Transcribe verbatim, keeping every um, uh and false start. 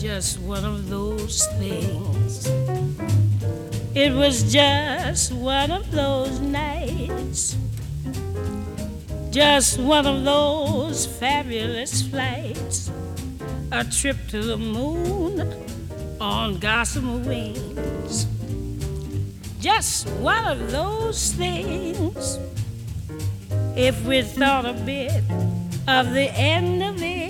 just one of those things. It was just one of those nights, just one of those fabulous flights, a trip to the moon on gossamer wings. Just one of those things. If we thought a bit of the end of it,